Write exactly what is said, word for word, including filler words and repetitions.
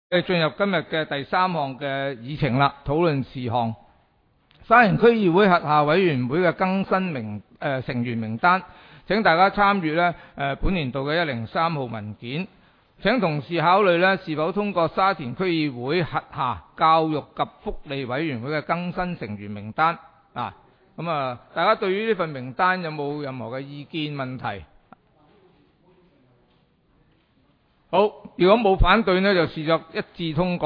誒，進入今日嘅第三項嘅議程啦，討論事項。沙田區議會轄下委員會嘅更新名誒、呃、成員名單，請大家參閱呢誒本年度嘅一零三號文件。請同事考慮呢是否通過沙田區議會轄下教育及福利委員會嘅更新成員名單。啊，咁啊，大家對於呢份名單有冇任何嘅意見問題？好，如果冇反對呢，就視作一致通過。